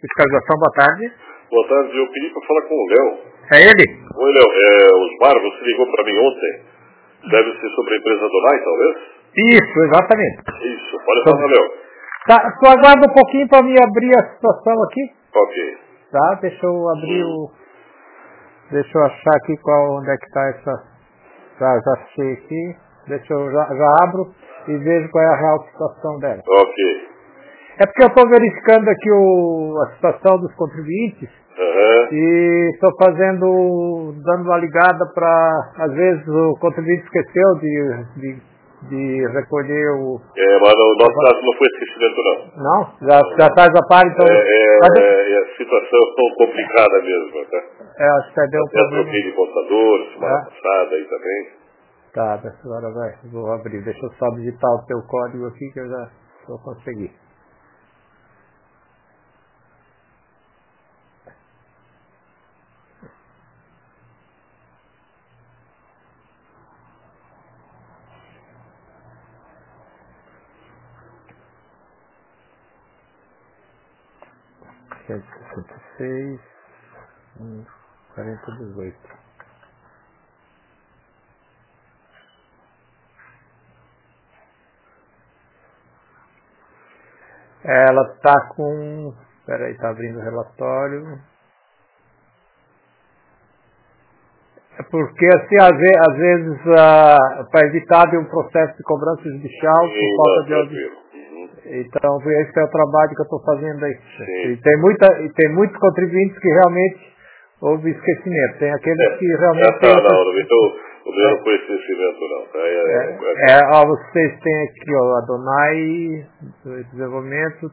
Fiscalização, boa tarde. Boa tarde, eu pedi para falar com o Léo. É ele? Oi, Léo, Osmar, você ligou para mim ontem. Deve ser sobre a empresa Donai, talvez? Isso, exatamente. Isso, pode falar, Léo. Tá, só aguarda um pouquinho para me abrir a situação aqui. Ok. Tá, deixa eu abrir o... Deixa eu achar aqui onde é que está essa... Já achei aqui. Deixa eu já abro e vejo qual é a real situação dela. Ok. É porque eu estou verificando aqui a situação dos contribuintes e estou dando uma ligada para, às vezes o contribuinte esqueceu de recolher o... Mas no nosso caso não foi esquecimento, não. Não? Já faz a par, então... A situação é tão complicada mesmo, tá? Acho que deu um Até problema. troquei de contador semana passada aí também. Tá, agora vou abrir. Deixa eu só digitar o teu código aqui que eu já vou conseguir. R$ 166, 4018. Ela está com... Espera aí, está abrindo o relatório. É porque, assim, às vezes, para evitar de um processo de cobrança judicial por falta de auditoria. Então, esse é o trabalho que eu estou fazendo aí. E tem muitos contribuintes que realmente houve esquecimento. Tem aqueles que realmente... O meu não foi esquecimento, não. Vocês têm aqui, a Donai, desenvolvimento,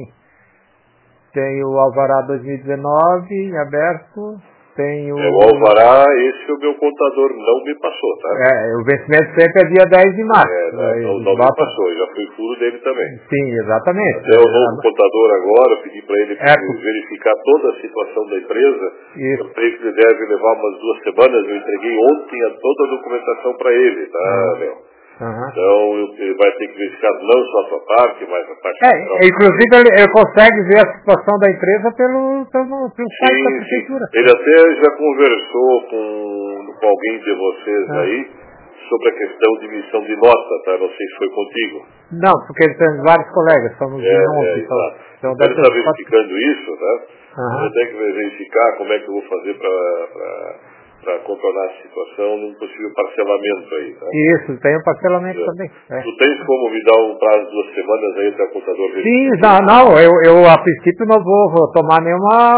tem o Alvará 2019 em aberto, tem o... O Alvará, esse o meu contador não me passou, tá? O vencimento sempre é dia 10 de março. Não me passou, já fui furo dele também. Sim, exatamente. Até o novo contador agora, eu pedi para ele verificar toda a situação da empresa. Eu creio que ele deve levar umas 2 semanas, eu entreguei ontem toda a documentação para ele, tá, Léo? Então, ele vai ter que verificar não só a sua parte, mas a parte... Inclusive, ele consegue ver a situação da empresa pelo site da prefeitura. Ele até já conversou com alguém de vocês aí sobre a questão de emissão de nota, tá? Não sei se foi contigo. Não, porque ele tem vários colegas, somos de 11. Então ele está verificando isso, tá? Eu tenho que verificar como é que eu vou fazer para contornar a situação num possível parcelamento aí, tá? Isso, tem um parcelamento também. Tu tens como me dar um prazo de 2 semanas aí para o contador Sim, verificar? eu a princípio não vou tomar nenhuma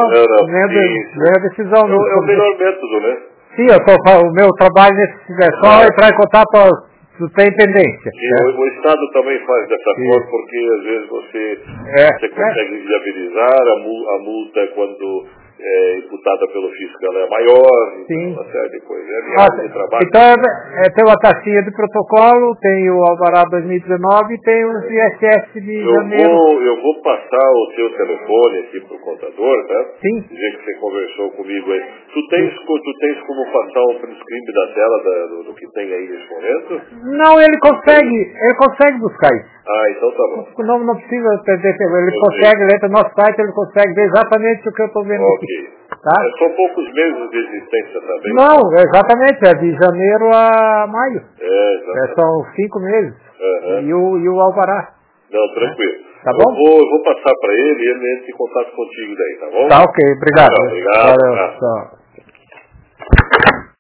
decisão. É o melhor método, né? Sim, o meu trabalho é só entrar em contato tu tem pendência. O Estado também faz dessa forma, porque às vezes você consegue viabilizar a multa quando é imputada pelo fisco, ela é maior, então uma série de coisas. De trabalho. Então tem uma taxinha de protocolo, tem o Alvará 2019 e tem os ISS de janeiro. Eu vou passar o teu telefone aqui pro contador, tá? Sim. Dizer que você conversou comigo aí. Tu tens como passar um print screen da tela do que tem aí nesse momento? Não, ele consegue buscar isso. Então tá bom. Não precisa perder tempo. Ele consegue, ele entra no nosso site, ele consegue ver exatamente o que eu estou vendo aqui. Tá? São poucos meses de existência também. Não, exatamente, é de janeiro a maio. São 5 meses. E o Alvará. Não, tranquilo. Tá bom? Eu vou passar para ele e ele entra em contato contigo daí, tá bom? Tá, ok, obrigado. Obrigado. Valeu,